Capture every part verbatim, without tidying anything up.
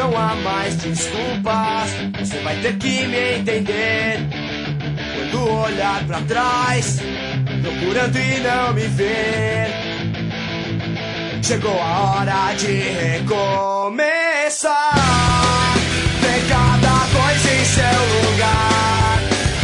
não há mais desculpas. Você vai ter que me entender. Quando olhar pra trás, procurando e não me ver, chegou a hora de recomeçar. Tem cada coisa em seu lugar.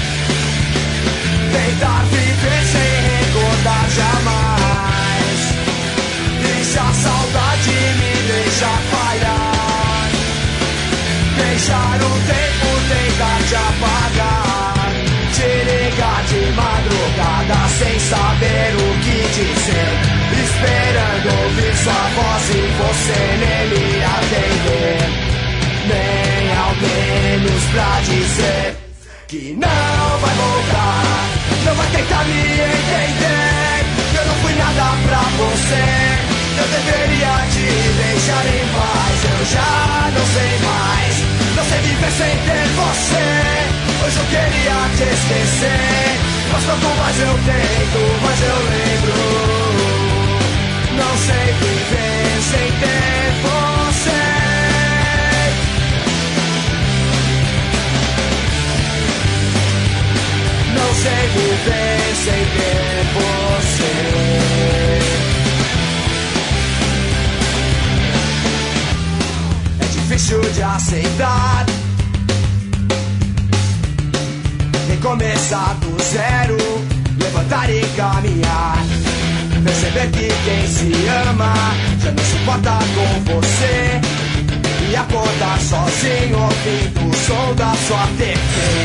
Tentar viver sem recordar jamais. Deixa a saudade me deixar falhar. Deixar o tempo tentar te apagar. Te ligar de madrugada sem saber o que dizer, esperando ouvir sua voz e você nem me atender, nem ao menos pra dizer que não vai voltar. Não vai tentar me entender. Eu não fui nada pra você. Eu deveria te deixar em paz. Eu já não sei mais. Não sei viver sem ter você. Hoje eu queria te esquecer, mas quanto mais eu tento, mais eu lembro. Não sei viver sem ter você. Não sei viver sem ter você. É difícil de aceitar recomeçar do zero, levantar e caminhar. Perceber que quem se ama já não se importa com você. E acordar sozinho ouvindo o som da sua T V.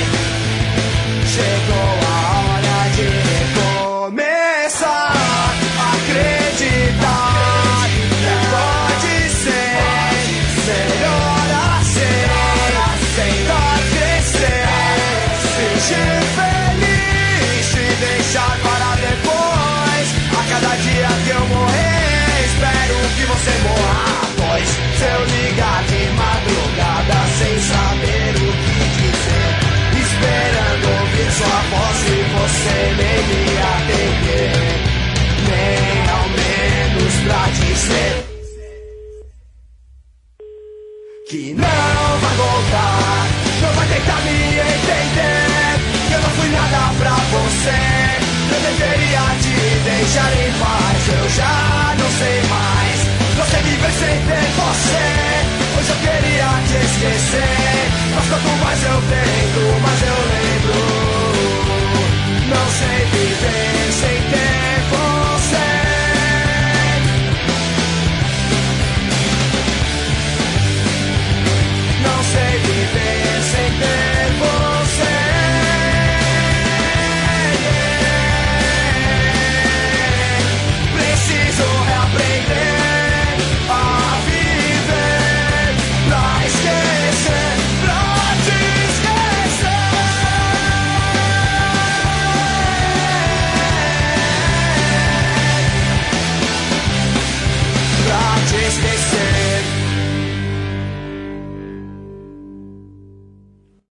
Chegou a hora de recomeçar. Acreditar que pode ser melhor assim. Tentar crescer, fingir feliz, te deixar para depois. A cada dia que eu morrer, espero que você morra. Pois se eu ligar de madrugada sem saber o que dizer, esperando ouvir sua voz e você nem me atender, nem ao menos pra dizer que não vai voltar. Não vai tentar me entender. Eu não fui nada pra você. Eu deveria te deixar em paz. Eu já não sei mais. Não sei viver sem ter você. Hoje eu queria te esquecer, mas quanto mais eu tento, mais eu lembro. Não sei viver sem ter você. Não sei viver sem ter você. Preciso reaprender a viver pra esquecer, pra te esquecer. Pra te esquecer.